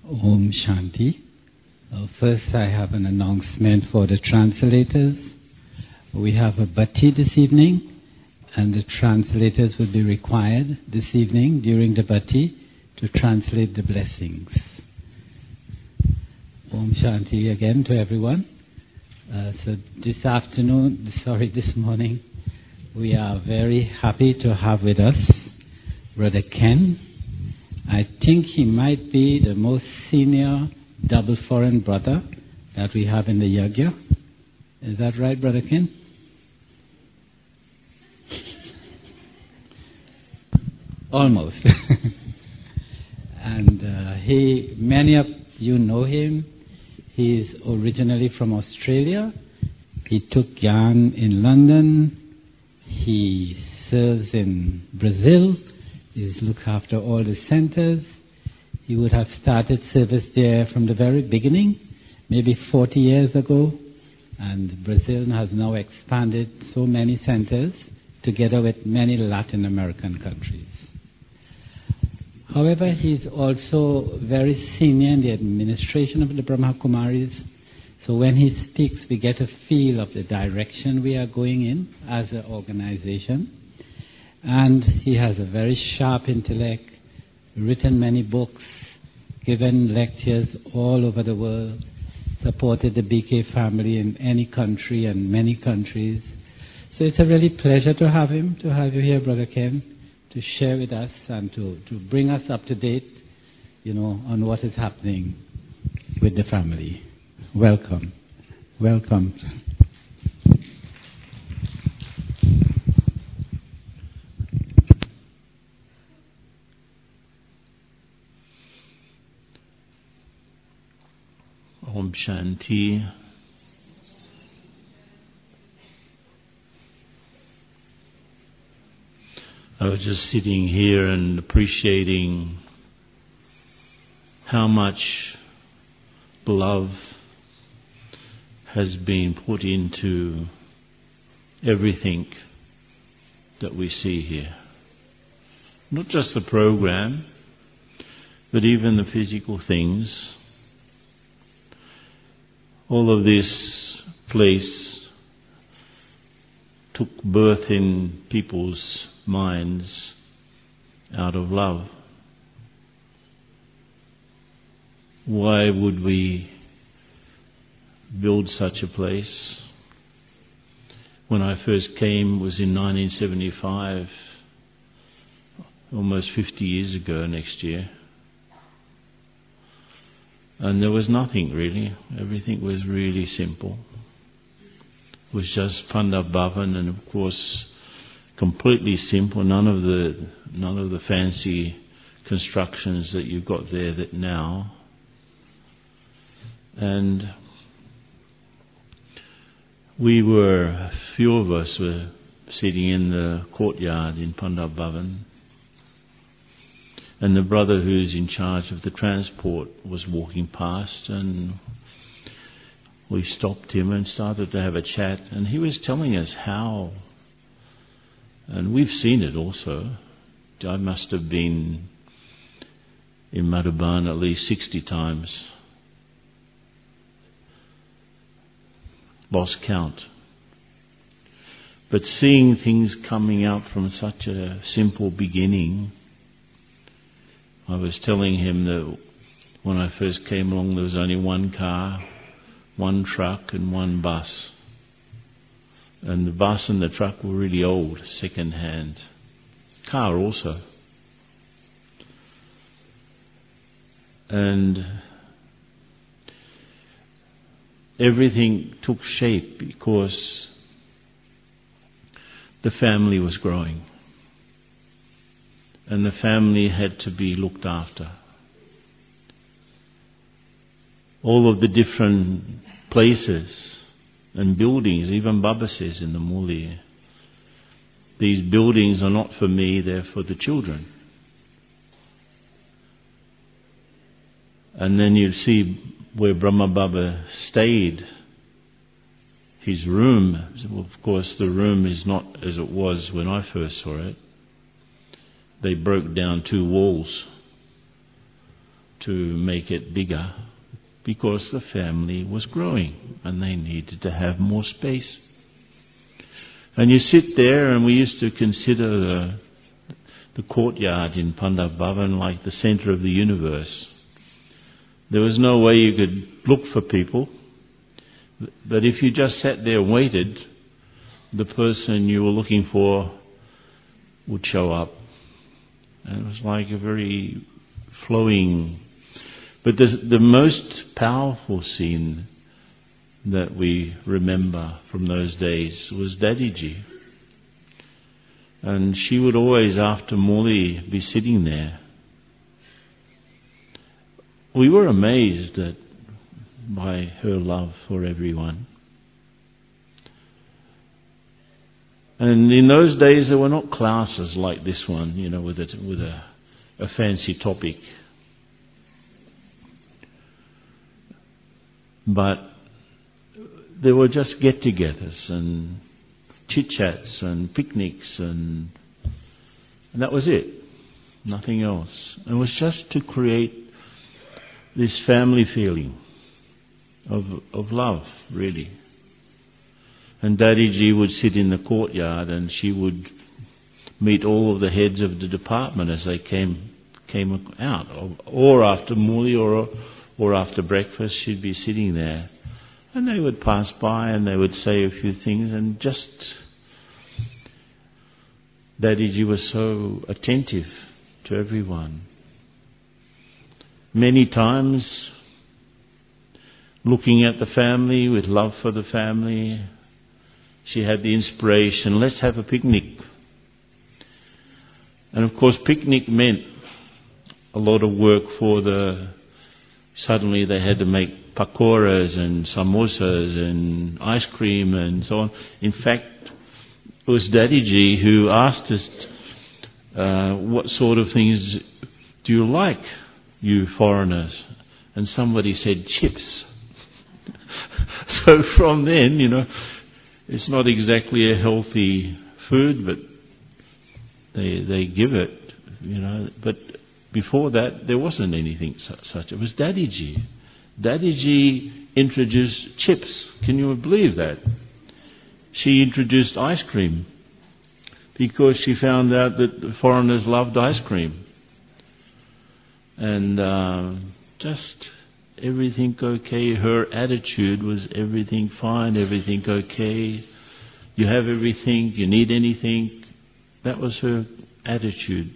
Om Shanti. First, I have an announcement for the translators. We have a bhatti this evening, and the translators will be required this evening during the bhatti to translate the blessings. Om Shanti again to everyone. So this morning, we are very happy to have with us Brother Ken. I think he might be the most senior double foreign brother that we have in the Yagya. Is that right, Brother Ken? Almost. And many of you know him. He is originally from Australia. He took Gyan in London. He serves in Brazil. He looks after all the centers. He would have started service there from the very beginning, maybe 40 years ago. And Brazil has now expanded so many centers together with many Latin American countries. However, he's also very senior in the administration of the Brahma Kumaris. So when he speaks, we get a feel of the direction we are going in as an organization. And he has a very sharp intellect, written many books, given lectures all over the world, supported the BK family in any country and many countries. So it's a really pleasure to have him, to have you here, Brother Ken, to share with us and to bring us up to date, on what is happening with the family. Welcome. Welcome. Om Shanti. I was just sitting here and appreciating how much love has been put into everything that we see here. Not just the program, but even the physical things. All of this place took birth in people's minds out of love. Why would we build such a place? When I first came was in 1975, almost 50 years ago next year. And there was nothing really. Everything was really simple. It was just Panda Bhavan, and of course completely simple. None of the fancy constructions that you've got there that now. And a few of us were sitting in the courtyard in Panda Bhavan. And the brother who's in charge of the transport was walking past, and we stopped him and started to have a chat. And he was telling us how, and we've seen it also. I must have been in Madhuban at least 60 times. Lost count. But seeing things coming out from such a simple beginning, I was telling him that when I first came along there was only one car, one truck and one bus. And the bus and the truck were really old, second hand. Car also. And everything took shape because the family was growing. And the family had to be looked after. All of the different places and buildings, even Baba says in the Muli, these buildings are not for me, they're for the children. And then you see where Brahma Baba stayed, his room. Of course the room is not as it was when I first saw it. They broke down 2 walls to make it bigger because the family was growing and they needed to have more space. And you sit there, and we used to consider the courtyard in Pandap Bhavan like the centre of the universe. There was no way you could look for people, but if you just sat there and waited, the person you were looking for would show up. And it was like a very flowing. But the most powerful scene that we remember from those days was Dadiji. And she would always, after Murli, be sitting there. We were amazed by her love for everyone. And in those days there were not classes like this one, with a fancy topic. But there were just get-togethers and chit-chats and picnics and that was it. Nothing else. It was just to create this family feeling of love, really. And Dadiji would sit in the courtyard and she would meet all of the heads of the department as they came out. Or after Murli or after breakfast, she'd be sitting there. And they would pass by and they would say a few things, and just Dadiji was so attentive to everyone. Many times looking at the family with love for the family, she had the inspiration, let's have a picnic. And of course picnic meant a lot of work suddenly they had to make pakoras and samosas and ice cream and so on. In fact, it was Dadiji who asked us, what sort of things do you like, you foreigners? And somebody said chips. So from then, it's not exactly a healthy food, but they give it, But before that, there wasn't anything such. It was Dadiji. Dadiji introduced chips. Can you believe that? She introduced ice cream because she found out that the foreigners loved ice cream. And just everything okay. Her attitude was everything fine, everything okay. You have everything, you need anything. That was her attitude.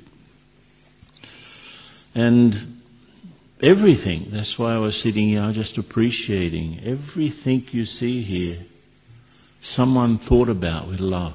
And everything, that's why I was sitting here just appreciating everything you see here, someone thought about with love.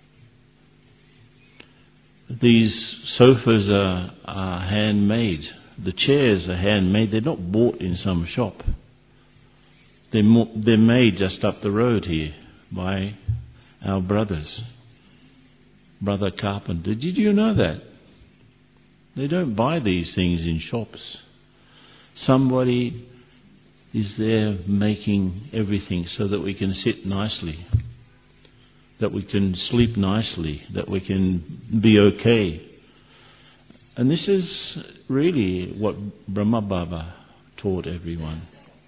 These sofas are handmade. The chairs are handmade. They're not bought in some shop. They're made just up the road here by our brothers. Brother Carpenter. Did you know that? They don't buy these things in shops. Somebody is there making everything so that we can sit nicely, that we can sleep nicely, that we can be okay. And this is really what Brahma Baba taught everyone.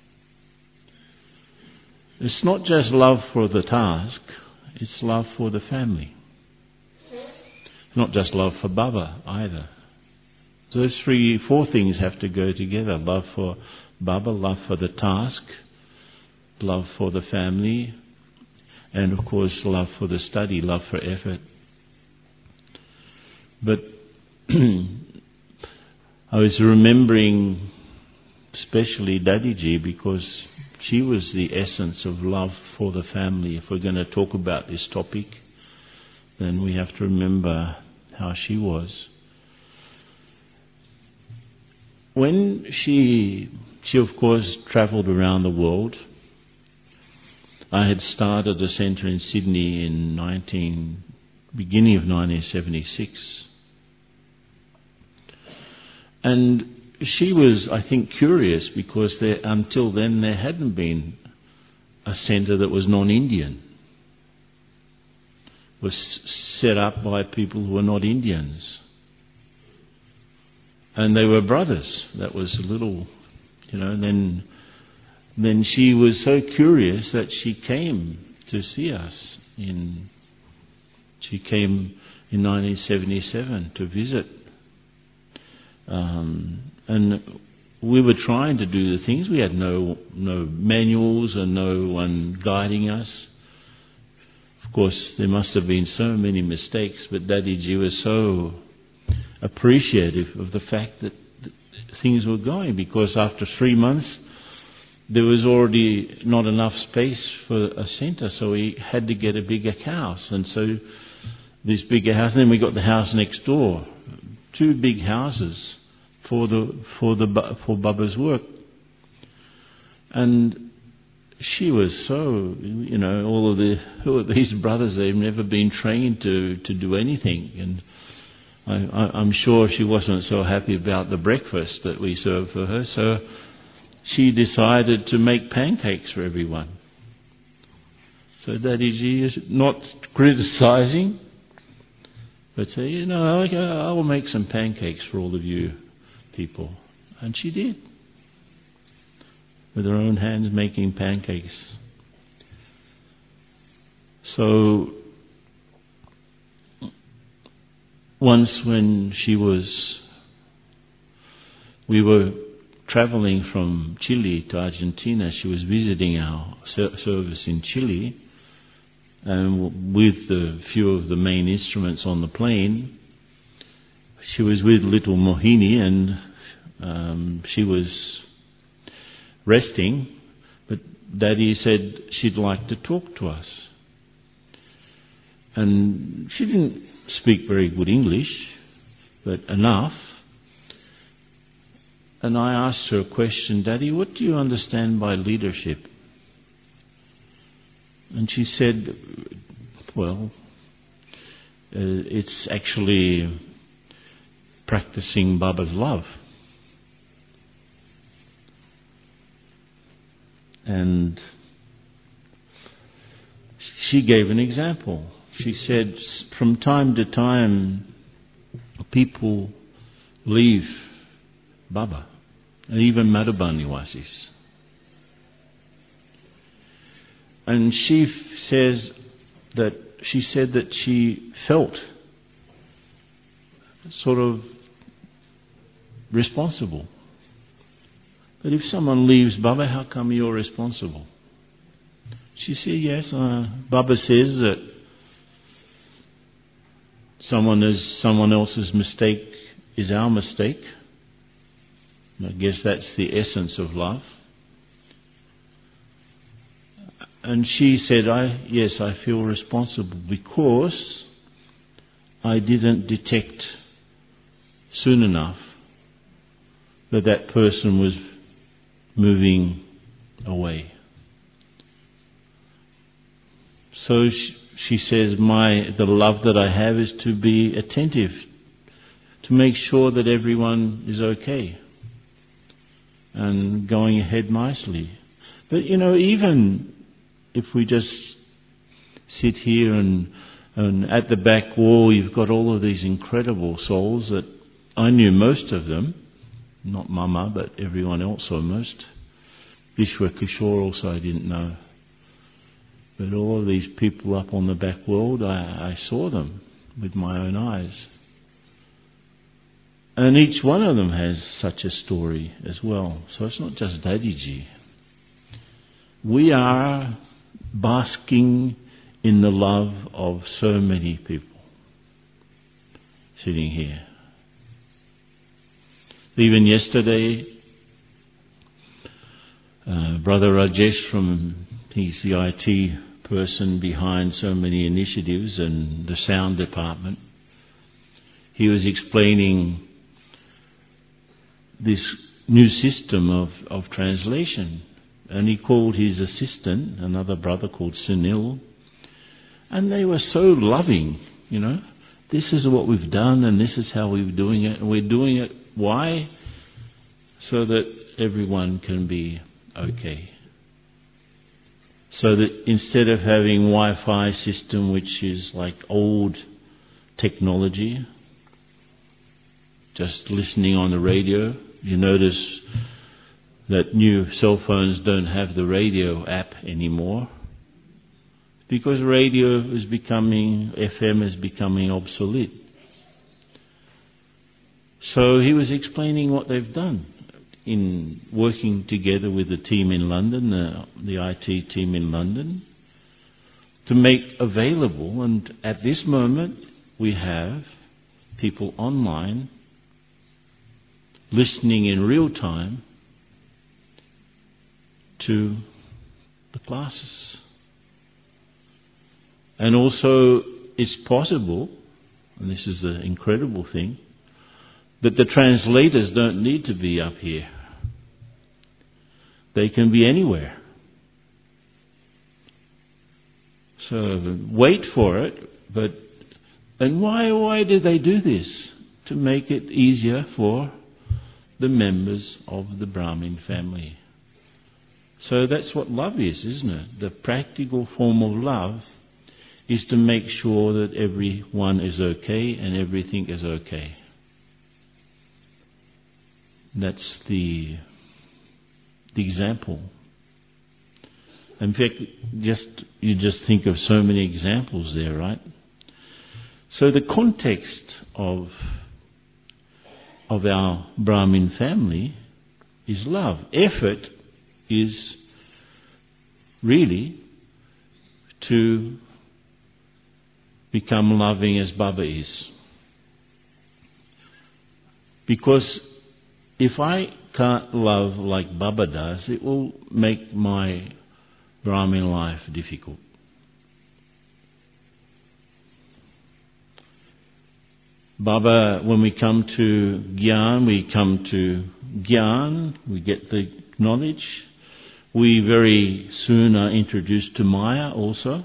It's not just love for the task, it's love for the family. Not just love for Baba either. Those 4 things have to go together. Love for Baba, love for the task, love for the family, and of course love for the study, love for effort. But I was remembering especially Dadiji because she was the essence of love for the family. If we're going to talk about this topic, then we have to remember how she was. When she of course travelled around the world. I had started a centre in Sydney in beginning of 1976. And she was, I think, curious because until then there hadn't been a centre that was non-Indian. It was set up by people who were not Indians. and they were brothers. That was a little, and then she was so curious that she came to see us. She came in 1977 to visit. And we were trying to do the things. We had no manuals and no one guiding us. Of course, there must have been so many mistakes, but Daddy Ji was so appreciative of the fact that things were going, because after 3 months there was already not enough space for a centre, so we had to get a bigger house. And so this bigger house, and then we got the house next door, 2 big houses for Baba's work. And she was so, all of these brothers, they've never been trained to do anything, and I'm sure she wasn't so happy about the breakfast that we served for her, so she decided to make pancakes for everyone. So Daddy Ji is not criticizing, but say, I will make some pancakes for all of you people. And she did. With her own hands making pancakes. So once when we were traveling from Chile to Argentina, she was visiting our service in Chile, and with a few of the main instruments on the plane, she was with little Mohini, and she was resting, but Daddy said she'd like to talk to us. And she didn't speak very good English, but enough. And I asked her a question, Daddy, what do you understand by leadership? And she said, well, it's actually practicing Baba's love. And she gave an example. She said, from time to time, people leave Baba, and even Madhuban Niwasis. And she said that she felt sort of responsible. But if someone leaves Baba, how come you're responsible? She said, yes, Baba says that someone else's mistake is our mistake. I guess that's the essence of love. And she said, yes, I feel responsible because I didn't detect soon enough that person was moving away. So she says, the love that I have is to be attentive, to make sure that everyone is okay and going ahead nicely. But even if we just sit here and at the back wall you've got all of these incredible souls that I knew most of them, not Mama, but everyone else almost. Vishwa Kishore also I didn't know. But all of these people up on the back world, I saw them with my own eyes. And each one of them has such a story as well. So it's not just Daddy Ji. We are basking in the love of so many people sitting here. Even yesterday, Brother Rajesh, he's the IT person behind so many initiatives and the sound department. He was explaining this new system of translation, and he called his assistant, another brother called Sunil, and they were so loving, This is what we've done and this is how we're doing it, and we're doing it. Why? So that everyone can be okay. So that instead of having Wi-Fi system, which is like old technology, just listening on the radio. You notice that new cell phones don't have the radio app anymore, because radio is becoming, FM is becoming obsolete. So he was explaining what they've done in working together with the team in London, the IT team in London, to make available, and at this moment we have people online listening in real time to the classes. And also it's possible, and this is the incredible thing, that the translators don't need to be up here. They can be anywhere. So wait for it, and why do they do this? To make it easier for the members of the Brahmin family. So that's what love is, isn't it? The practical form of love is to make sure that everyone is okay and everything is okay. That's the example. In fact, you just think of so many examples there, right? So the context of our Brahmin family is love. Effort is really to become loving as Baba is. Because if I can't love like Baba does, it will make my Brahmin life difficult. Baba, when we come to Gyan, we get the knowledge. We very soon are introduced to Maya also.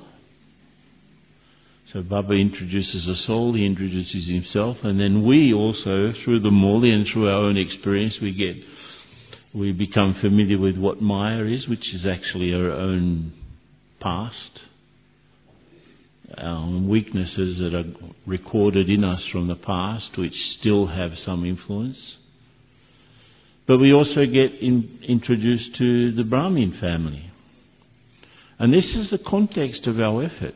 So Baba introduces a soul, he introduces himself, and then we also, through the Murli and through our own experience, we become familiar with what Maya is, which is actually our own past, our weaknesses that are recorded in us from the past, which still have some influence. But we also get introduced to the Brahmin family. And this is the context of our effort.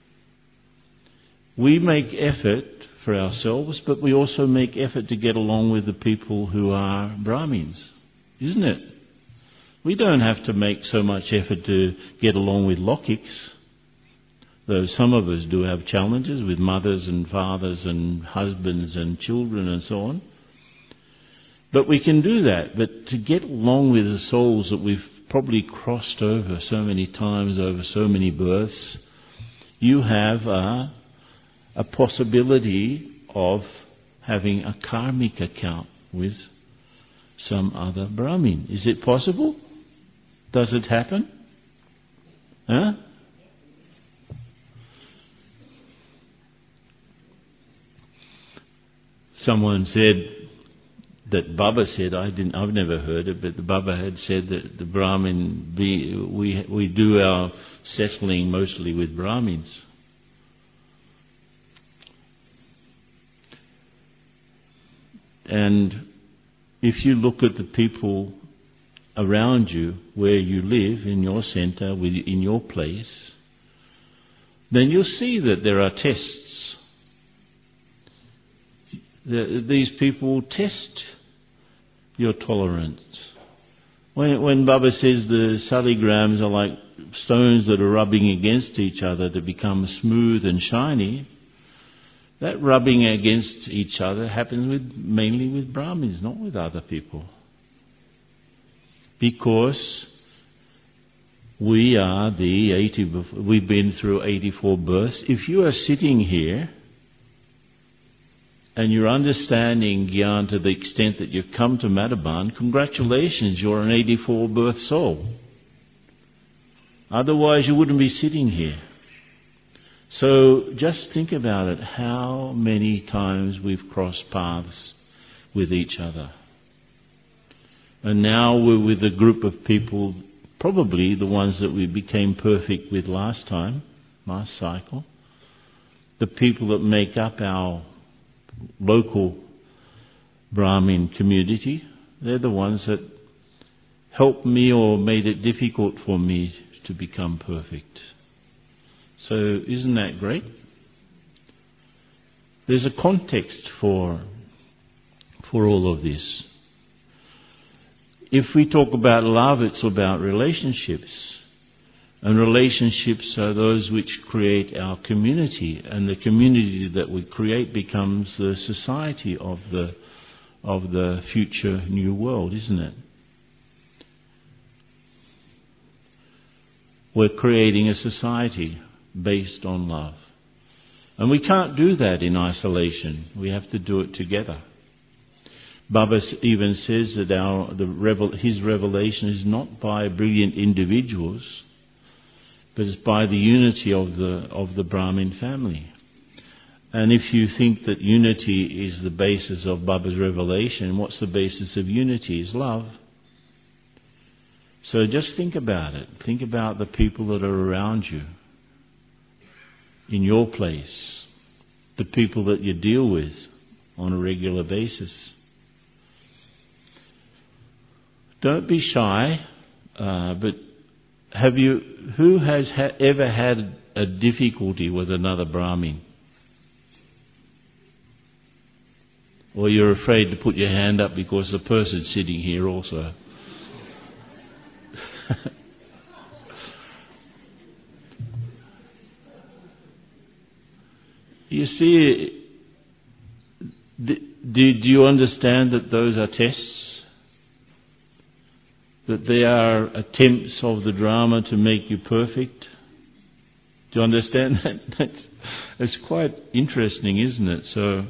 We make effort for ourselves, but we also make effort to get along with the people who are Brahmins, isn't it? We don't have to make so much effort to get along with Lokiks, though some of us do have challenges with mothers and fathers and husbands and children and so on. But we can do that. But to get along with the souls that we've probably crossed over so many times, over so many births, you have a possibility of having a karmic account with some other Brahmin. Is it possible? Does it happen? Huh? Someone said that Baba said, I've never heard it, but the Baba had said that the Brahmin, we do our settling mostly with Brahmins. And if you look at the people around you, where you live, in your centre, in your place, then you'll see that there are tests. These people test your tolerance. When Baba says the saligrams are like stones that are rubbing against each other to become smooth and shiny, that rubbing against each other happens mainly with Brahmins, not with other people. Because we've been through 84 births. If you are sitting here and you're understanding Gyan to the extent that you've come to Madhaban, congratulations, you're an 84 birth soul. Otherwise you wouldn't be sitting here. So just think about it, how many times we've crossed paths with each other. And now we're with a group of people, probably the ones that we became perfect with last cycle, the people that make up our local Brahmin community. They're the ones that helped me or made it difficult for me to become perfect. So isn't that great? There's a context for all of this. If we talk about love, it's about relationships. And relationships are those which create our community. And the community that we create becomes the society of the future new world, isn't it? We're creating a society based on love. And we can't do that in isolation. We have to do it together. Baba even says that his revelation is not by brilliant individuals, but it's by the unity of the Brahmin family. And if you think that unity is the basis of Baba's revelation, what's the basis of unity? Is love. So just think about it. Think about the people that are around you, in your place, the people that you deal with on a regular basis. Don't be shy, but who has ever had a difficulty with another Brahmin? Or you're afraid to put your hand up because the person's sitting here also. You see, do you understand that those are tests? That they are attempts of the drama to make you perfect? Do you understand that? It's quite interesting, isn't it? So,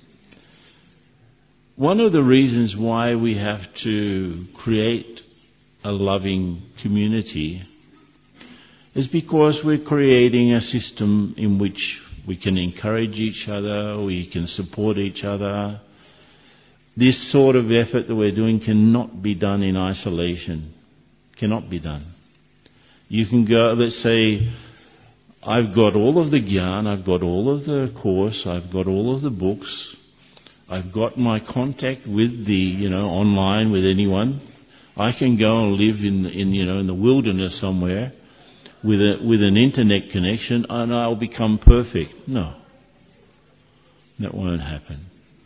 one of the reasons why we have to create a loving community is because we're creating a system in which we can encourage each other, we can support each other. This sort of effort that we're doing cannot be done in isolation. Cannot be done. You can go, let's say, I've got all of the Gyan, I've got all of the course, I've got all of the books, I've got my contact with the, online with anyone. I can go and live in the wilderness somewhere with an internet connection and I'll become perfect. No. That won't happen.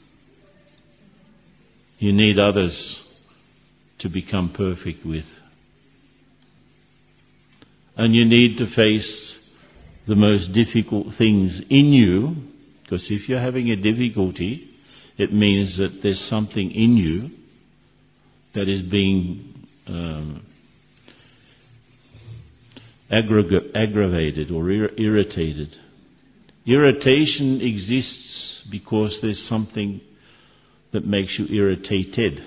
You need others to become perfect with. And you need to face the most difficult things in you, because if you're having a difficulty, it means that there's something in you that is being aggravated or irritated. Irritation exists because there's something that makes you irritated.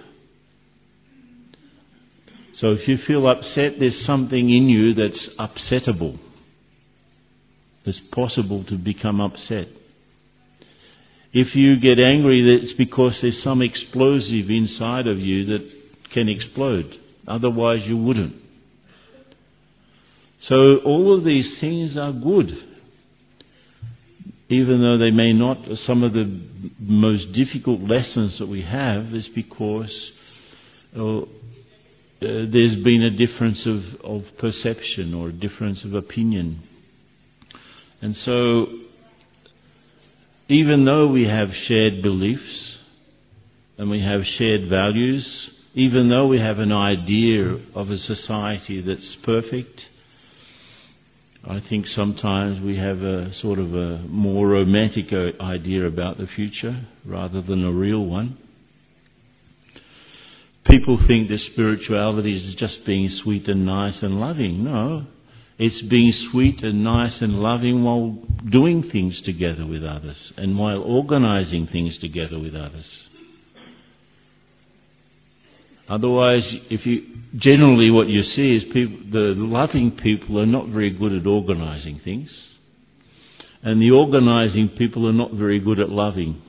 So if you feel upset, there's something in you that's upsettable. It's possible to become upset. If you get angry, it's because there's some explosive inside of you that can explode. Otherwise you wouldn't. So all of these things are good. Even though they may not, some of the most difficult lessons that we have is because there's been a difference of perception or a difference of opinion. And so, even though we have shared beliefs and we have shared values, even though we have an idea of a society that's perfect, I think sometimes we have a sort of a more romantic idea about the future rather than a real one. People think that spirituality is just being sweet and nice and loving. No, it's being sweet and nice and loving while doing things together with others and while organizing things together with others. Otherwise, generally what you see is the loving people are not very good at organizing things, and the organizing people are not very good at loving.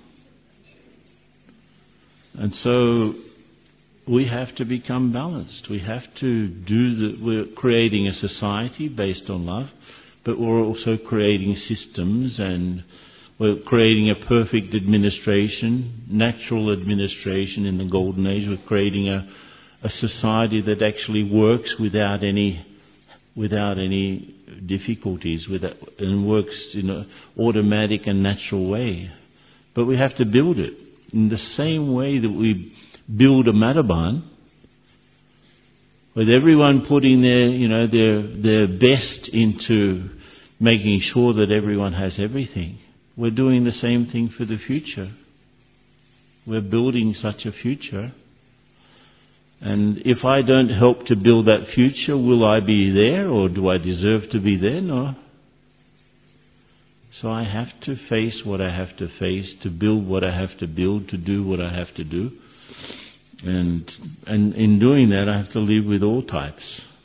And so we have to become balanced. We have to we're creating a society based on love, but we're also creating systems and We're creating a perfect administration, natural administration in the Golden Age. We're creating a society that actually works without any difficulties, and works in an automatic and natural way. But we have to build it in the same way that we build a Madhaban, with everyone putting their best into making sure that everyone has everything. We're doing the same thing for the future. We're building such a future. And if I don't help to build that future, will I be there, or do I deserve to be there? No. So I have to face what I have to face, to build what I have to build, to do what I have to do. And in doing that, I have to live with all types,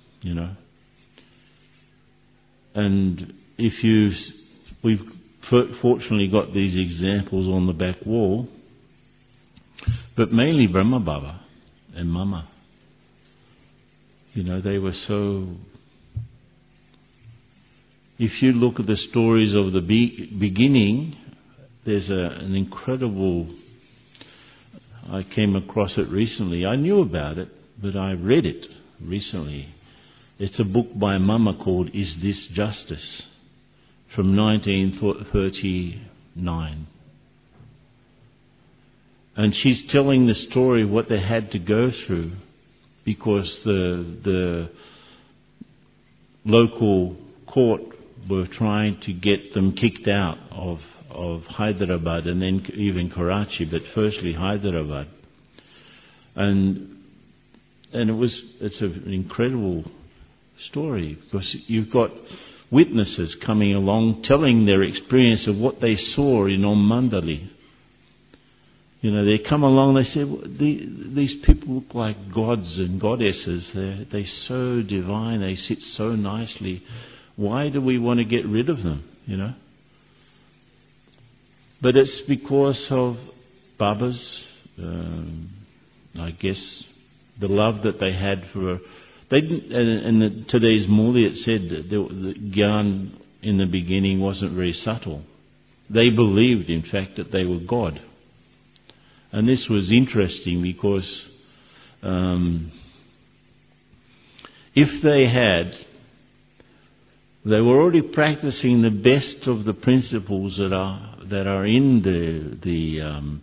And we've fortunately got these examples on the back wall, but mainly Brahma Baba and Mama. They were so... If you look at the stories of the beginning, there's an incredible... I came across it recently. I knew about it, but I read it recently. It's a book by Mama called Is This Justice? From 1939. And she's telling the story of what they had to go through because the local court were trying to get them kicked out of Hyderabad and then even Karachi, but firstly Hyderabad. And it's an incredible story because you've got witnesses coming along telling their experience of what they saw in Mandali. They come along, they say, well, these people look like gods and goddesses. They're so divine, they sit so nicely. Why do we want to get rid of them, But it's because of Baba's, I guess, the love that they had for... They didn't, and today's Muli, it said that the Gyan in the beginning wasn't very subtle. They believed, in fact, that they were God. And this was interesting because if they were already practicing the best of the principles that are in the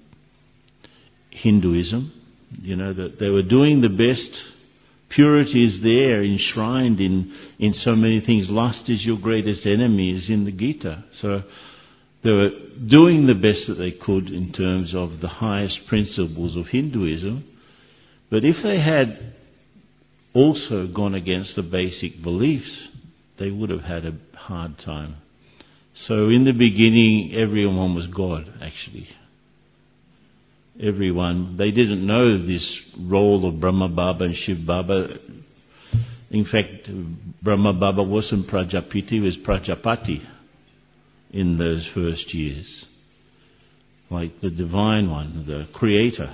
Hinduism. That they were doing the best. Purity is there, enshrined in so many things. Lust is your greatest enemy is in the Gita. So they were doing the best that they could in terms of the highest principles of Hinduism. But if they had also gone against the basic beliefs, they would have had a hard time. So in the beginning, everyone was God, actually. Everyone. They didn't know this role of Brahma Baba and Shiv Baba. In fact, Brahma Baba wasn't Prajapati, he was Prajapati in those first years. Like the Divine One, the Creator.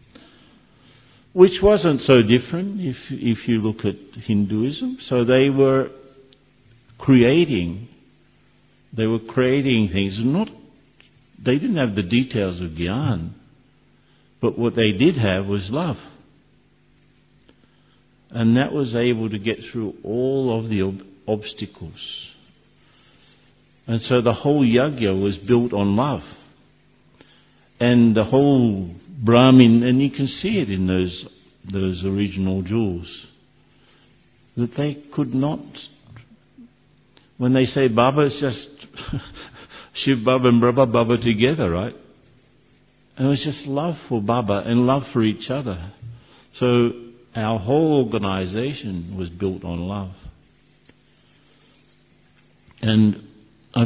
Which wasn't so different if you look at Hinduism. So they were creating things. They didn't have the details of Gyan, but what they did have was love. And that was able to get through all of the obstacles. And so the whole yajna was built on love. And the whole Brahmin, and you can see it in those original jewels, that they could not... When they say Baba, it's just Shiv Baba and Brahma Baba together, right? And it was just love for Baba and love for each other. So our whole organisation was built on love. And I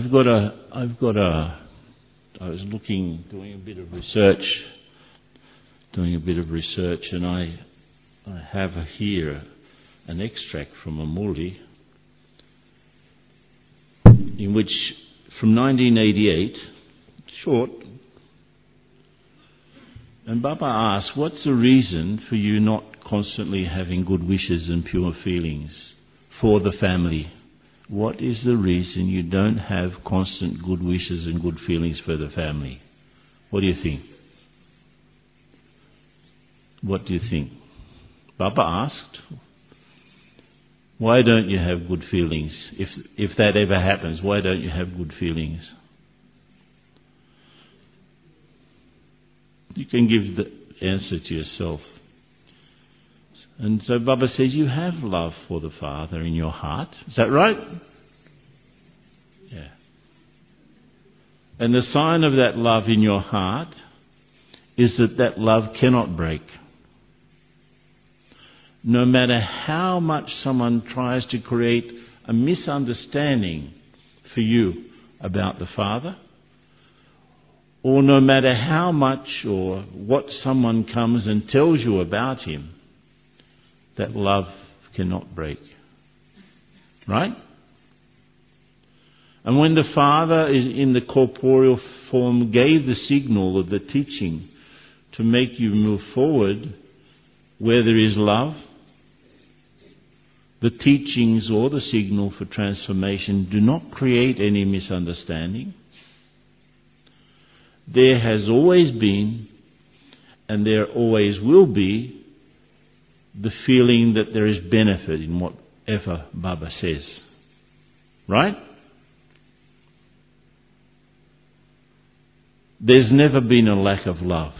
was doing a bit of research, and I have here an extract from a Muli, in which, from 1988, short, and Baba asked, what's the reason for you not constantly having good wishes and pure feelings for the family? what is the reason you don't have constant good wishes and good feelings for the family? What do you think? What do you think? Baba asked, why don't you have good feelings? If that ever happens, why don't you have good feelings? You can give the answer to yourself. And so Baba says you have love for the Father in your heart. Is that right? Yeah. And the sign of that love in your heart is that love cannot break. No matter how much someone tries to create a misunderstanding for you about the Father, or no matter how much or what someone comes and tells you about Him, that love cannot break. Right? And when the Father is in the corporeal form gave the signal of the teaching to make you move forward where there is love, the teachings or the signal for transformation do not create any misunderstanding. There has always been, and there always will be, the feeling that there is benefit in whatever Baba says. Right? There's never been a lack of love.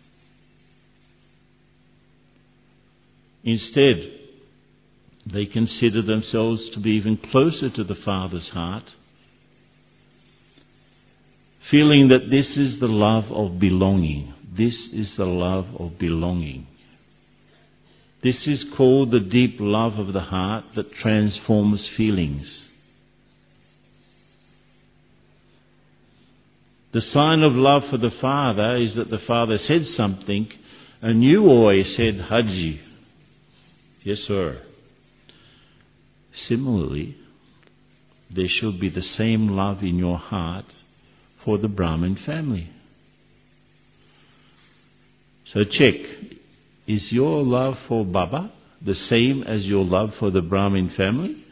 Instead, they consider themselves to be even closer to the Father's heart, feeling that this is the love of belonging. This is the love of belonging. This is called the deep love of the heart that transforms feelings. The sign of love for the Father is that the Father said something and you always said, Haji. Yes, sir. Similarly, there should be the same love in your heart for the Brahmin family. So check, is your love for Baba the same as your love for the Brahmin family?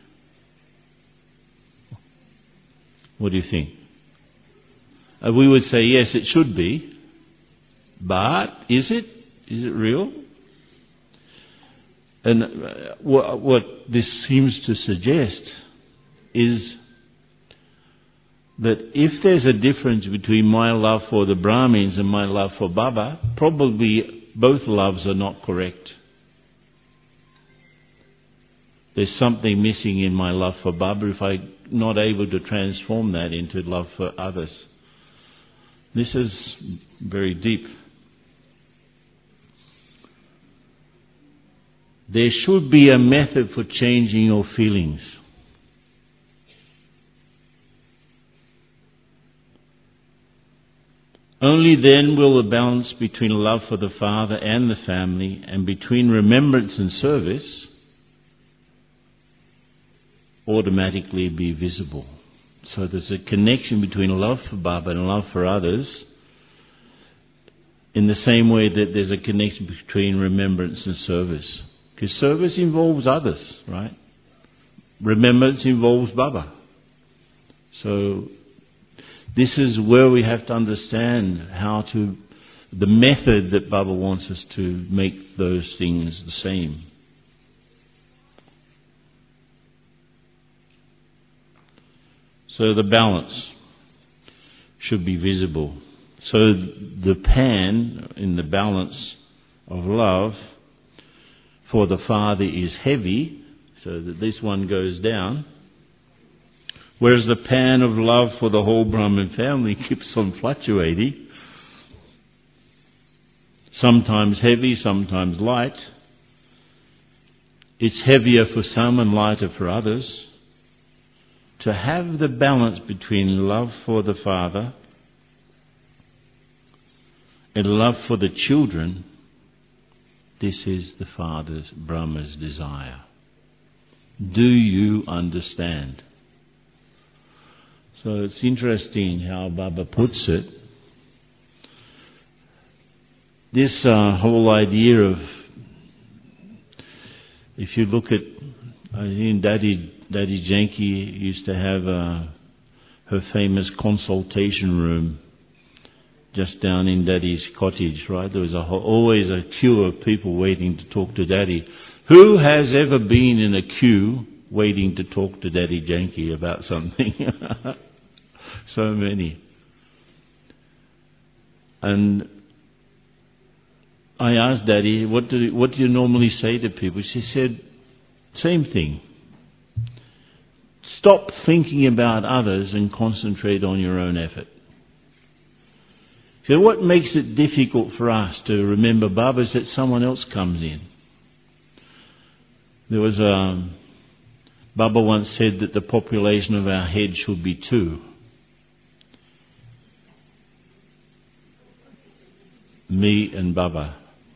What do you think? We would say, yes, it should be. But is it? Is it real? And what this seems to suggest is that if there's a difference between my love for the Brahmins and my love for Baba, probably both loves are not correct. There's something missing in my love for Baba if I'm not able to transform that into love for others. This is very deep. There should be a method for changing your feelings. Only then will the balance between love for the Father and the family and between remembrance and service automatically be visible. So there's a connection between love for Baba and love for others in the same way that there's a connection between remembrance and service. Because service involves others, right? Remembrance involves Baba. So this is where we have to understand the method that Baba wants us to make those things the same. So the balance should be visible. So the pan in the balance of love for the Father is heavy, so that this one goes down, whereas the pan of love for the whole Brahmin family keeps on fluctuating, sometimes heavy, sometimes light. It's heavier for some and lighter for others. To have the balance between love for the Father and love for the children, this is the Father's, Brahma's desire. Do you understand? So it's interesting how Baba puts it. This whole idea of, if you look at, I think Daddy Daddy Janki used to have her famous consultation room just down in Daddy's cottage, right? There was always a queue of people waiting to talk to Daddy. Who has ever been in a queue waiting to talk to Daddy Janki about something? So many. And I asked Daddy, what do you normally say to people? She said, same thing. Stop thinking about others and concentrate on your own effort. So what makes it difficult for us to remember Baba is that someone else comes in. There was Baba once said that the population of our head should be 2. Me and Baba.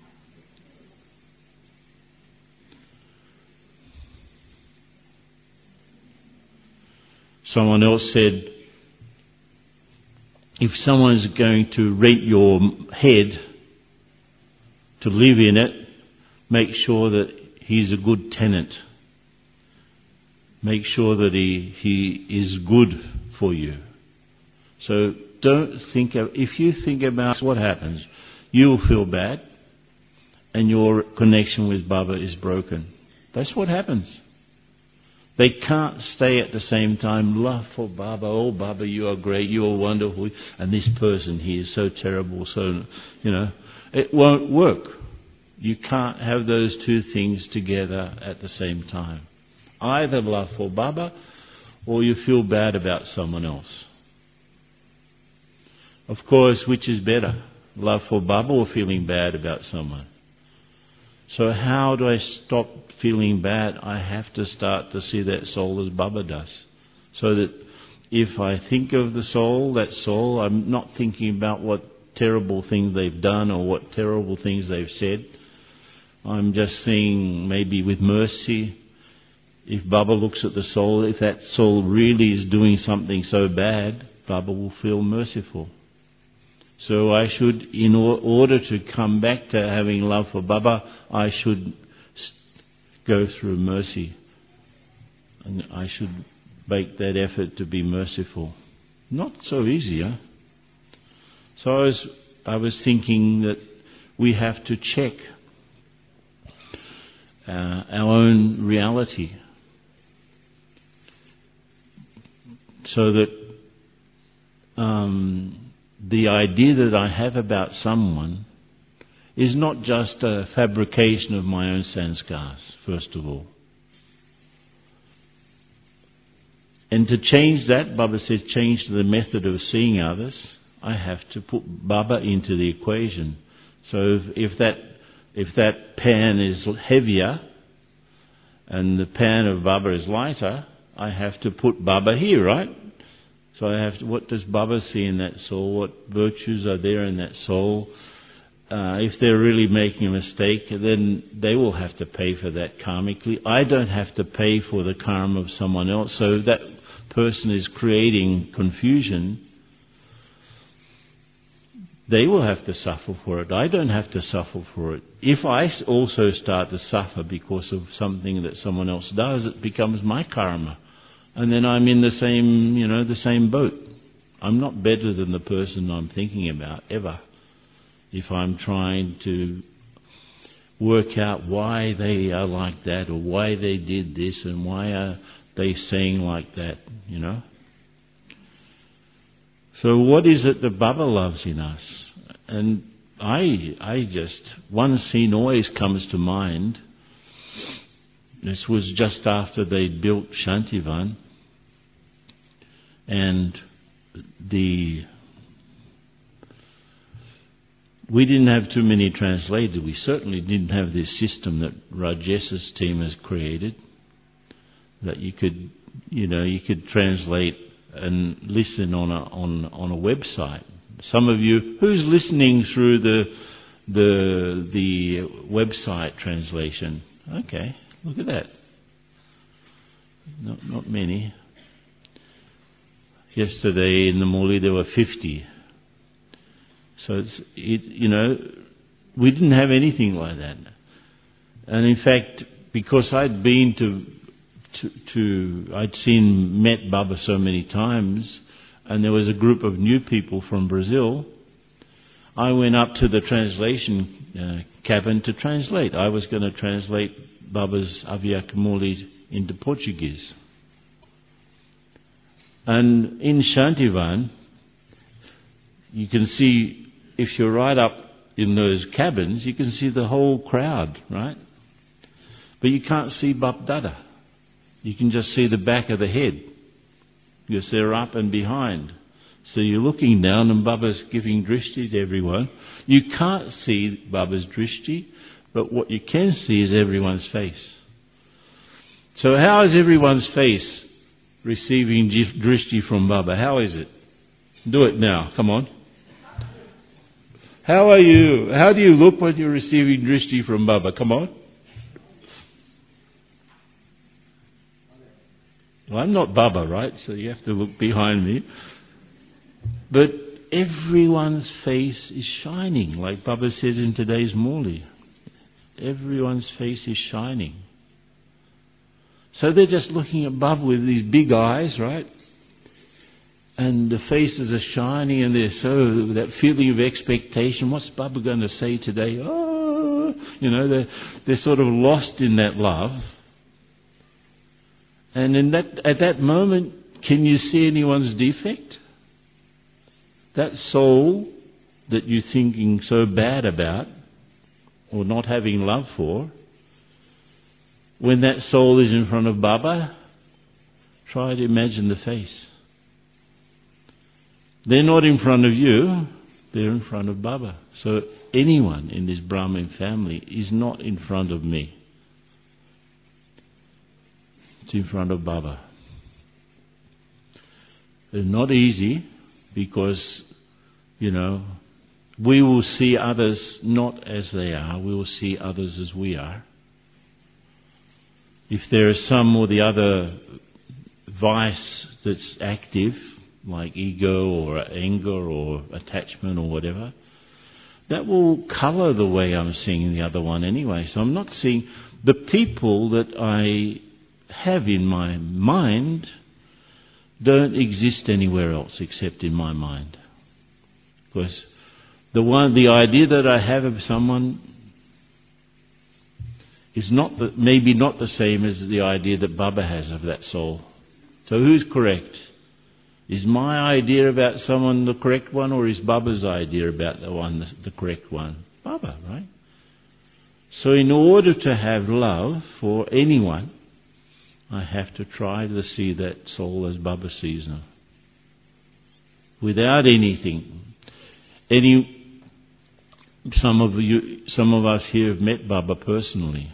Someone else said, if someone is going to rent your head to live in it, make sure that he's a good tenant. Make sure that he is good for you. So don't think of, if you think about what happens, you'll feel bad and your connection with Baba is broken. That's what happens. They can't stay at the same time, love for Baba, oh Baba, you are great, you are wonderful, and this person here is so terrible, so, it won't work. You can't have those two things together at the same time. Either love for Baba, or you feel bad about someone else. Of course, which is better, love for Baba or feeling bad about someone? So how do I stop feeling bad? I have to start to see that soul as Baba does. So that if I think of the soul, that soul, I'm not thinking about what terrible things they've done or what terrible things they've said. I'm just seeing maybe with mercy, if Baba looks at the soul, if that soul really is doing something so bad, Baba will feel merciful. So I should, in order to come back to having love for Baba, I should go through mercy. And I should make that effort to be merciful. Not so easy, huh? So I was thinking that we have to check our own reality. So that the idea that I have about someone is not just a fabrication of my own sanskars, first of all. And to change that, Baba says, change the method of seeing others, I have to put Baba into the equation. So if that pan is heavier and the pan of Baba is lighter, I have to put Baba here, right? So I have to, what does Baba see in that soul? What virtues are there in that soul? If they're really making a mistake, then they will have to pay for that karmically. I don't have to pay for the karma of someone else. So that person is creating confusion. They will have to suffer for it. I don't have to suffer for it. If I also start to suffer because of something that someone else does, it becomes my karma. And then I'm in the same boat. I'm not better than the person I'm thinking about, ever. If I'm trying to work out why they are like that, or why they did this, and why are they saying like that, So what is it that Baba loves in us? And I just, one scene always comes to mind. This was just after they built Shantivan, and we didn't have too many translators. We certainly didn't have this system that Rajes's team has created, that you could translate and listen on a website. Some of you, who's listening through the website translation? Okay, look at that. Not many. Yesterday in the Muli there were 50. So we didn't have anything like that. And in fact, because I'd been to I'd met Baba so many times, and there was a group of new people from Brazil. I went up to the translation cabin to translate. I was going to translate Baba's Aviak Muli into Portuguese. And in Shantivan, you can see, if you're right up in those cabins, you can see the whole crowd, right? But you can't see Bap Dada. You can just see the back of the head, because they're up and behind. So you're looking down and Baba's giving drishti to everyone. You can't see Baba's drishti, but what you can see is everyone's face. So how is everyone's face receiving drishti from Baba? How is it? Do it now, come on. How are you? How do you look when you're receiving drishti from Baba? Come on. Well, I'm not Baba, right? So you have to look behind me. But everyone's face is shining, like Baba says in today's Muli. Everyone's face is shining. So they're just looking at Baba with these big eyes, right? And the faces are shining, and they're so, that feeling of expectation. What's Baba going to say today? Oh, they're sort of lost in that love. And at that moment, can you see anyone's defect? That soul that you're thinking so bad about, or not having love for, when that soul is in front of Baba, try to imagine the face. They're not in front of you, they're in front of Baba. So anyone in this Brahmin family is not in front of me. It's in front of Baba. It's not easy, because, we will see others not as they are, we will see others as we are. If there is some or the other vice that's active, like ego or anger or attachment or whatever, that will colour the way I'm seeing the other one anyway. So I'm not seeing the people that I have in my mind don't exist anywhere else except in my mind. Because the idea that I have of someone is maybe not the same as the idea that Baba has of that soul. So who's correct? Is my idea about someone the correct one, or is Baba's idea about the correct one? Baba, right? So in order to have love for anyone, I have to try to see that soul as Baba sees them. Without anything. Some of us here have met Baba personally.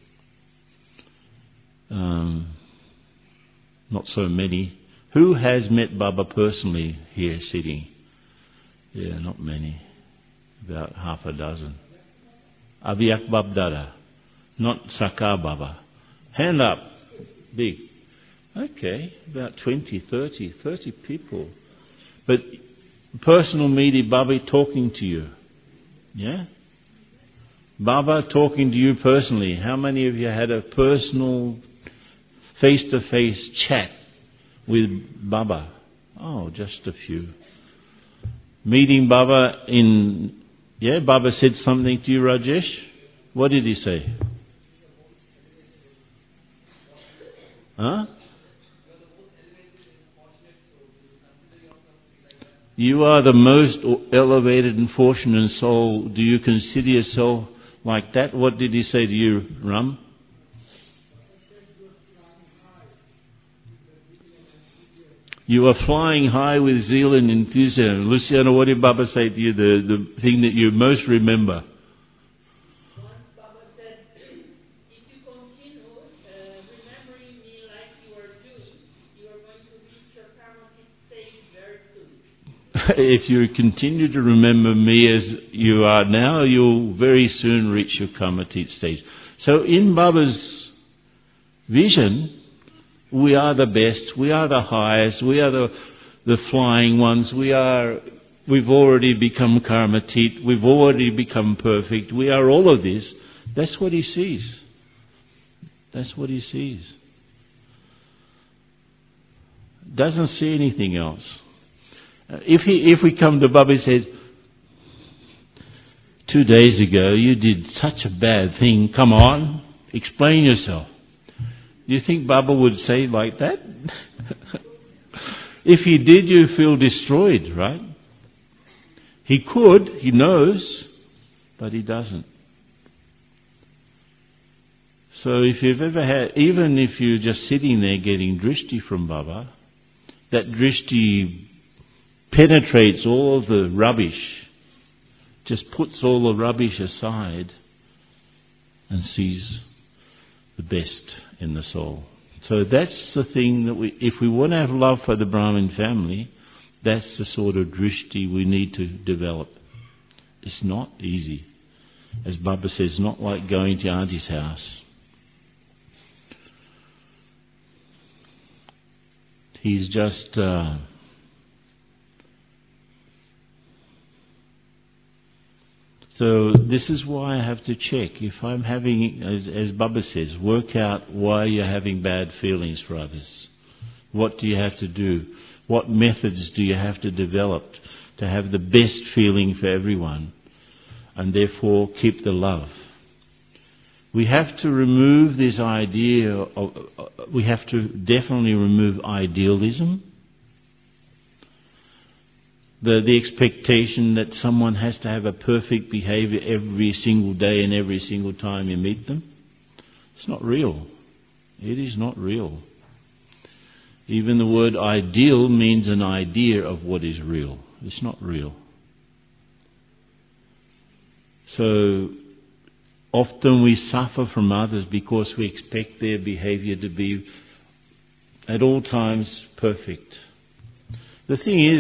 Not so many. Who has met Baba personally here sitting? Yeah, not many. About half a dozen. Aviak Bab Dada. Not Sakar Baba. Hand up. Big. Okay, about 20, 30 people. But personal meeting, Baba talking to you. Yeah? Baba talking to you personally. How many of you had a personal face-to-face chat with Baba? Oh, just a few. Meeting Baba Baba said something to you, Rajesh? What did he say? Huh? You are the most elevated and fortunate soul. Do you consider yourself like that? What did he say to you, Ram? You are flying high with zeal and enthusiasm. Luciano, what did Baba say to you, the thing that you most remember? Baba said, if you continue remembering me like you are doing, you are going to reach your karmatic stage very soon. If you continue to remember me as you are now, you'll very soon reach your karmatic stage. So in Baba's vision, we are the best, we are the highest, we are the flying ones, we've already become karmatit, we've already become perfect, we are all of this. That's what he sees. That's what he sees. Doesn't see anything else. If we come to Baba and says, 2 days ago you did such a bad thing, come on, explain yourself. Do you think Baba would say like that? If he did, you feel destroyed, right? He could, he knows, but he doesn't. So if you've ever had, even if you're just sitting there getting drishti from Baba, that drishti penetrates all of the rubbish, just puts all the rubbish aside and sees the best in the soul. So that's the thing that if we want to have love for the Brahmin family, that's the sort of drishti we need to develop. It's not easy. As Baba says, not like going to Auntie's house. He's just so this is why I have to check. If I'm having, as Baba says, work out why you're having bad feelings for others. What do you have to do? What methods do you have to develop to have the best feeling for everyone and therefore keep the love? We have to remove this idea of, we have to definitely remove idealism. The expectation that someone has to have a perfect behavior every single day and every single time you meet them. It's not real. It is not real. Even the word ideal means an idea of what is real. It's not real. So often we suffer from others because we expect their behavior to be at all times perfect. The thing is,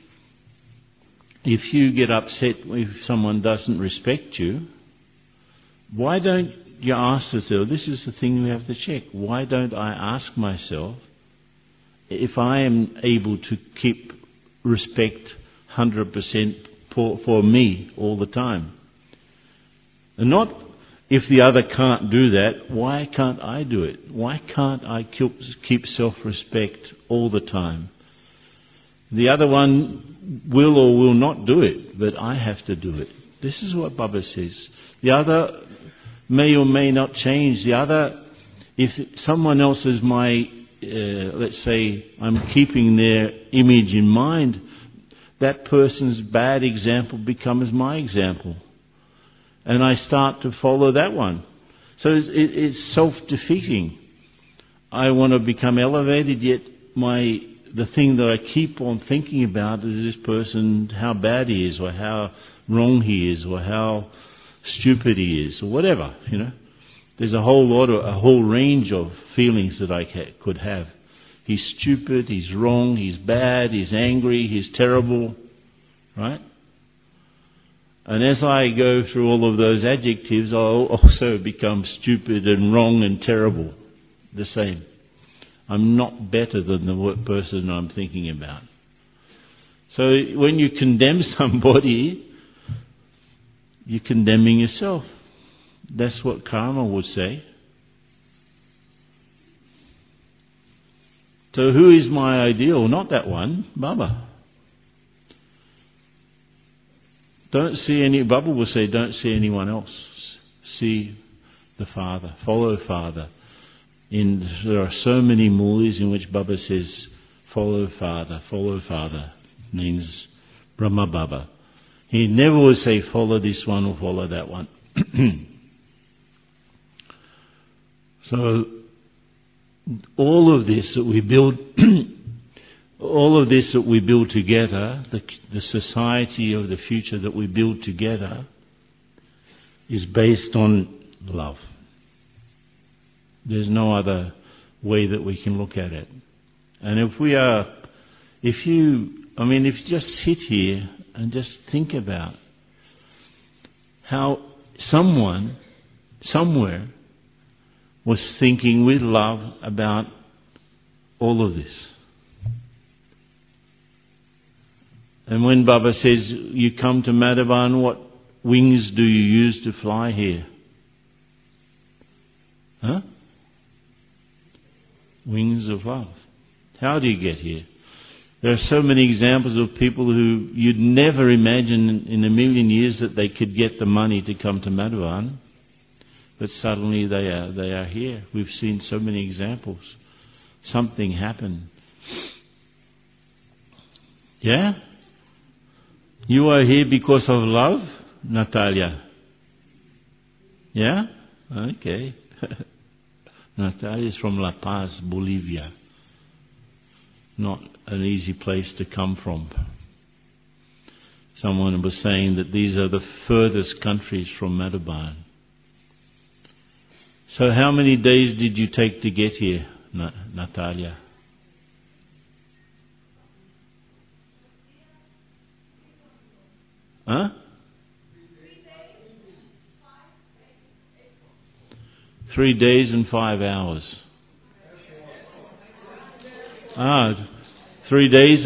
if you get upset if someone doesn't respect you, why don't you ask yourself, this is the thing we have to check, why don't I ask myself if I am able to keep respect 100% for me all the time? And not if the other can't do that, why can't I do it? Why can't I keep self-respect all the time? The other one will or will not do it, but I have to do it. This is what Baba says. The other may or may not change. The other, if someone else is my, let's say, I'm keeping their image in mind, that person's bad example becomes my example. And I start to follow that one. So it's self-defeating. I want to become elevated, yet the thing that I keep on thinking about is this person, how bad he is, or how wrong he is, or how stupid he is, or whatever, you know. There's a whole range of feelings that I could have. He's stupid, he's wrong, he's bad, he's angry, he's terrible, right? And as I go through all of those adjectives, I'll also become stupid and wrong and terrible, the same. I'm not better than the person I'm thinking about. So when you condemn somebody, you're condemning yourself. That's what karma would say. So who is my ideal? Not that one, Baba. Baba will say, don't see anyone else. See the Father. Follow Father. There are so many mulis in which Baba says, follow Father. Follow Father means Brahma Baba. He never will say, follow this one or follow that one. So all of this that we build together, the society of the future that we build together, is based on love. There's no other way that we can look at it. And if you just sit here and just think about how someone, somewhere, was thinking with love about all of this. And when Baba says, you come to Madhavan, what wings do you use to fly here? Huh? Wings of love. How do you get here? There are so many examples of people who you'd never imagine in a million years that they could get the money to come to Madhuban, but suddenly they are here. We've seen so many examples. Something happened. Yeah? You are here because of love, Natalia? Yeah? Okay. Natalia is from La Paz, Bolivia. Not an easy place to come from. Someone was saying that these are the furthest countries from Madhuban. So how many days did you take to get here, Natalia? Huh? 3 days and 5 hours. 3 days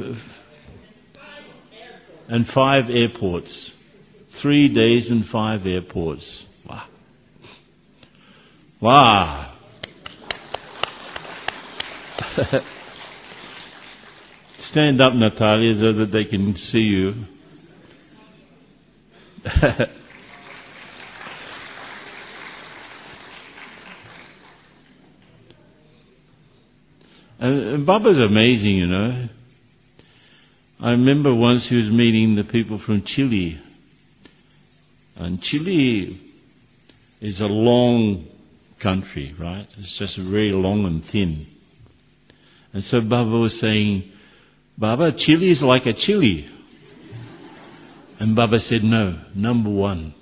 and 5 airports. 3 days and 5 airports. Wow. Wow. Stand up, Natalia, so that they can see you. And Baba's amazing, you know. I remember once he was meeting the people from Chile. And Chile is a long country, right? It's just very long and thin. And so Baba was saying, Baba, Chile is like a chili. And Baba said, no, number one.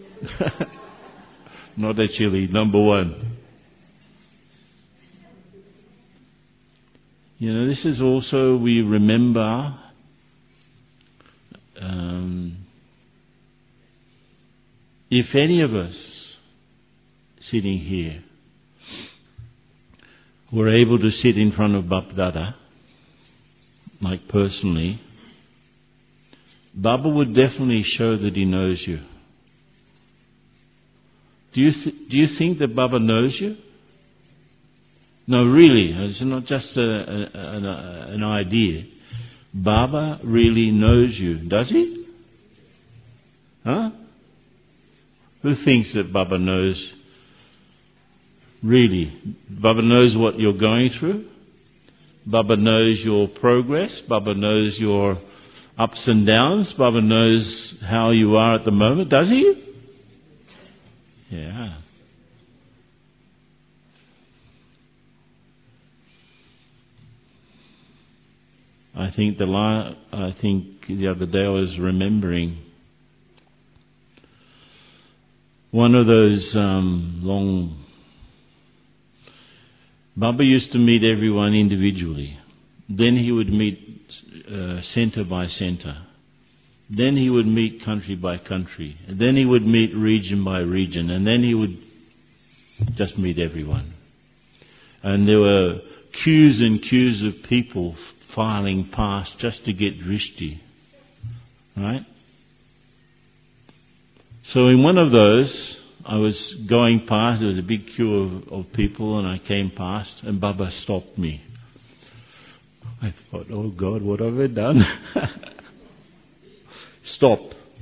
Not a chili, number one. You know, this is also, we remember if any of us sitting here were able to sit in front of BapDada, like personally, Baba would definitely show that he knows you. Do you think that Baba knows you? No, really, it's not just an idea. Baba really knows you, does he? Huh? Who thinks that Baba knows? Really? Baba knows what you're going through? Baba knows your progress? Baba knows your ups and downs? Baba knows how you are at the moment, does he? Yeah. I think the other day I was remembering one of those long. Baba used to meet everyone individually. Then he would meet centre by centre. Then he would meet country by country. And then he would meet region by region. And then he would just meet everyone. And there were queues and queues of people filing past just to get drishti. Right? So in one of those, I was going past, there was a big queue of people, and I came past, and Baba stopped me. I thought, oh God, what have I done? Stop.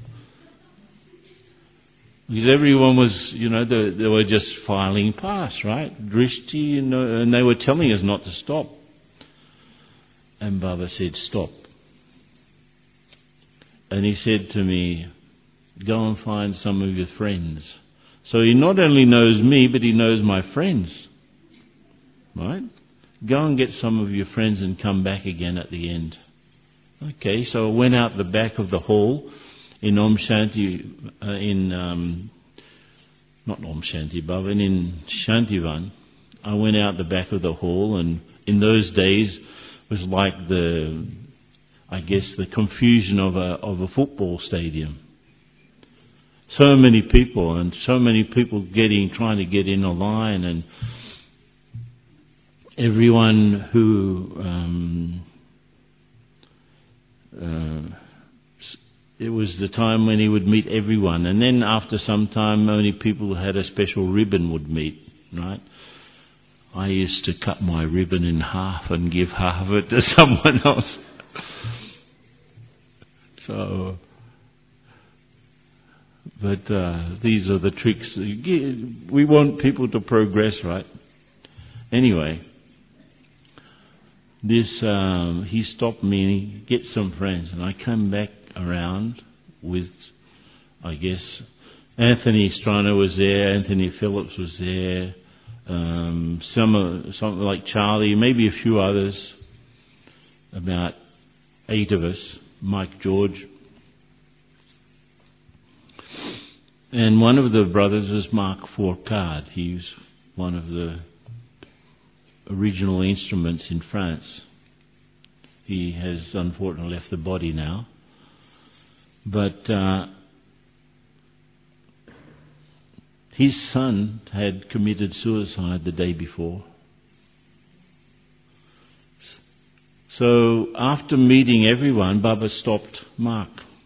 Because everyone was, they were just filing past, right? Drishti, and they were telling us not to stop. And Baba said, stop. And he said to me, go and find some of your friends. So he not only knows me, but he knows my friends. Right? Go and get some of your friends and come back again at the end. Okay, so I went out the back of the hall in Om Shanti, not Om Shanti Baba, in Shantivan. I went out the back of the hall, and in those days it was like the confusion of a football stadium. So many people, and so many people trying to get in a line, and everyone who it was the time when he would meet everyone, and then after some time only people who had a special ribbon would meet, right? I used to cut my ribbon in half and give half of it to someone else. So, but these are the tricks. We want people to progress, right? Anyway, this he stopped me, get some friends, and I came back around with, I guess, Anthony Strano was there, Anthony Phillips was there, something like Charlie, maybe a few others, about 8 of us, Mike George. And one of the brothers was Marc Fourcade. He's one of the original instruments in France. He has unfortunately left the body now. But his son had committed suicide the day before. So after meeting everyone, Baba stopped Mark,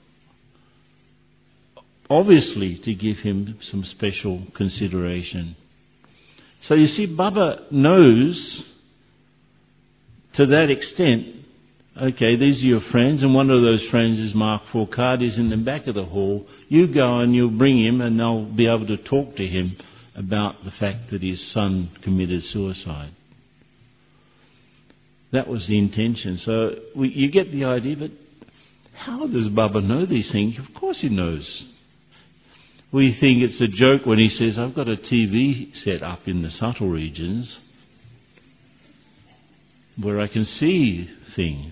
obviously to give him some special consideration. So you see, Baba knows to that extent, okay, these are your friends, and one of those friends is Marc Fourcade, is in the back of the hall. You go and you'll bring him, and they'll be able to talk to him about the fact that his son committed suicide. That was the intention. So you get the idea, but how does Baba know these things? Of course he knows. We think it's a joke when he says, I've got a TV set up in the subtle regions where I can see things.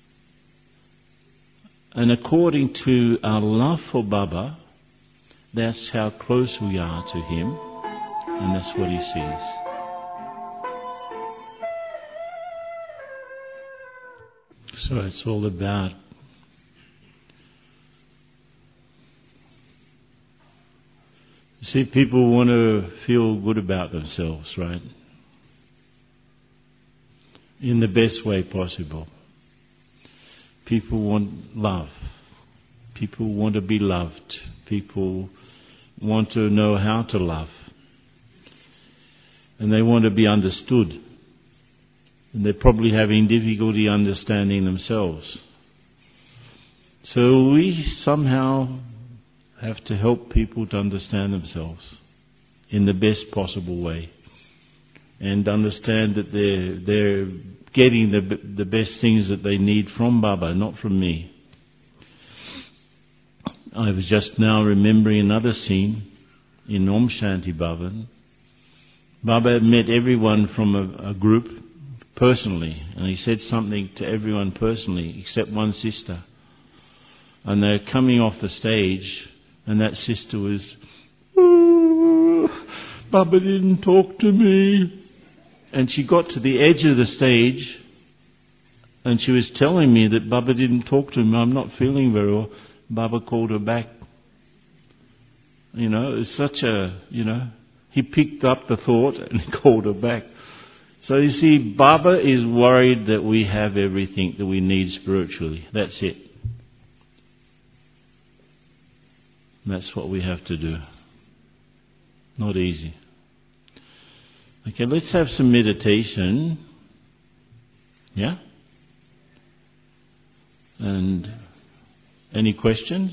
And according to our love for Baba, that's how close we are to him, and that's what he sees. So it's all about see, people want to feel good about themselves, right? In the best way possible. People want love. People want to be loved. People want to know how to love. And they want to be understood. And they're probably having difficulty understanding themselves. So we somehow have to help people to understand themselves in the best possible way, and understand that they're getting the best things that they need from Baba, not from me. I was just now remembering another scene in Om Shanti Bhavan. Baba had met everyone from a group personally, and he said something to everyone personally except one sister. And they're coming off the stage, and that sister was, oh, Baba didn't talk to me. And she got to the edge of the stage, and she was telling me that Baba didn't talk to me. I'm not feeling very well. Baba called her back. You know, it's such a, he picked up the thought and called her back. So you see, Baba is worried that we have everything that we need spiritually. That's it. That's what we have to do. Not easy. Okay, let's have some meditation. Yeah? And any questions?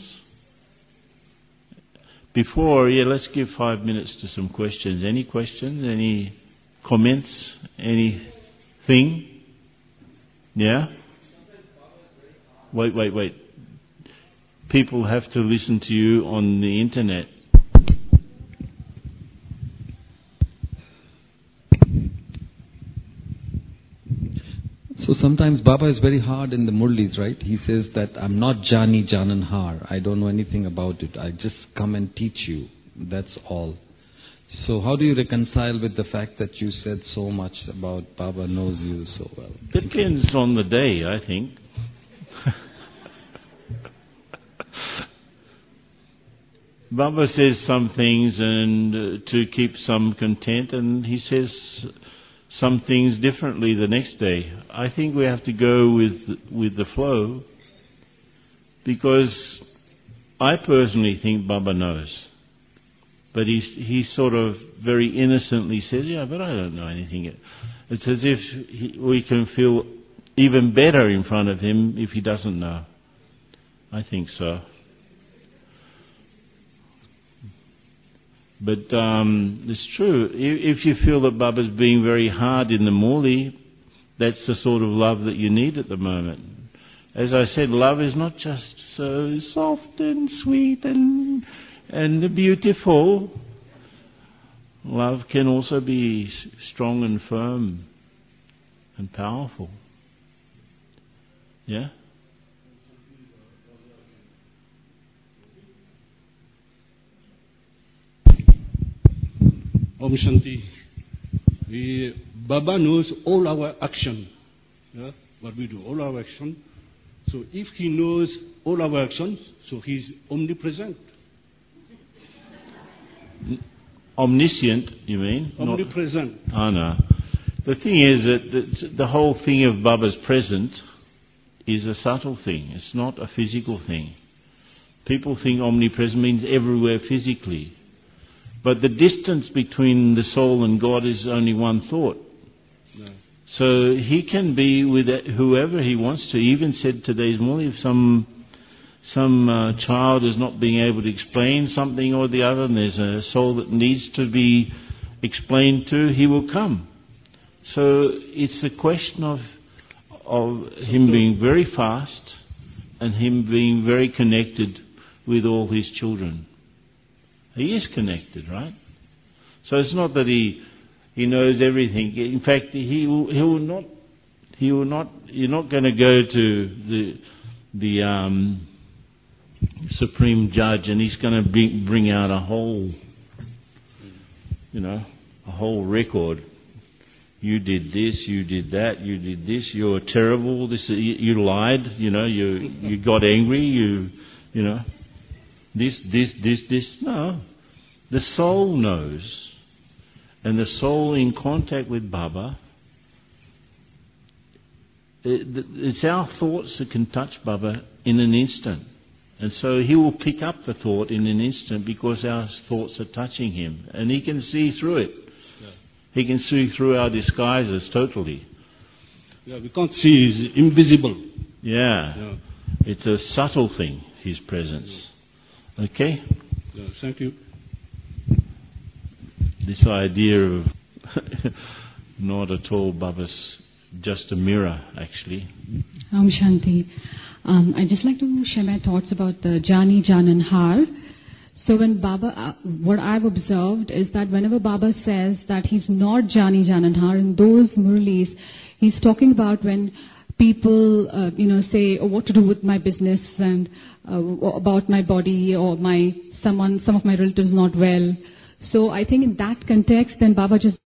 Before, let's give 5 minutes to some questions. Any questions? Any comments? Anything? Yeah? Wait. People have to listen to you on the internet. So sometimes Baba is very hard in the Murlis, right? He says that I'm not Jani Jananhar. I don't know anything about it. I just come and teach you. That's all. So how do you reconcile with the fact that you said so much about Baba knows you so well? Depends on the day, I think. Baba says some things and to keep some content, and he says some things differently the next day. I think we have to go with the flow, because I personally think Baba knows. But he sort of very innocently says, yeah, but I don't know anything. It's as if we can feel even better in front of him if he doesn't know. I think so. But it's true. If you feel that Baba's being very hard in the Murli, that's the sort of love that you need at the moment. As I said, love is not just so soft and sweet and beautiful. Love can also be strong and firm and powerful. Yeah? Om Shanti. Baba knows all our action. Yeah? What we do, all our action. So if he knows all our actions, so he's omnipresent. Omniscient, you mean? Omnipresent. No. The thing is that the whole thing of Baba's presence is a subtle thing. It's not a physical thing. People think omnipresent means everywhere physically. But the distance between the soul and God is only one thought. No. So he can be with whoever he wants to. He even said today's Murli, if some child is not being able to explain something or the other, and there's a soul that needs to be explained to, he will come. So it's a question of him being very fast and him being very connected with all his children. He is connected, right? So it's not that he knows everything. In fact, he will not. You're not going to go to the Supreme Judge and he's going to bring out a whole record. You did this, you did that, you did this. You're terrible. You lied. You got angry. This. No. The soul knows. And the soul in contact with Baba, it's our thoughts that can touch Baba in an instant. And so he will pick up the thought in an instant because our thoughts are touching him. And he can see through it. Yeah. He can see through our disguises totally. Yeah, we can't see. He's invisible. Yeah. It's a subtle thing, his presence. Yeah. Okay? Yeah, thank you. This idea of not at all Baba's just a mirror, actually. Om Shanti. I'd just like to share my thoughts about the Jani Janan Har. So when Baba, what I've observed is that whenever Baba says that he's not Jani Janan Har, in those Murlis, he's talking about when people, say, oh, what to do with my business and about my body or some of my relatives not well. So I think in that context, then Baba just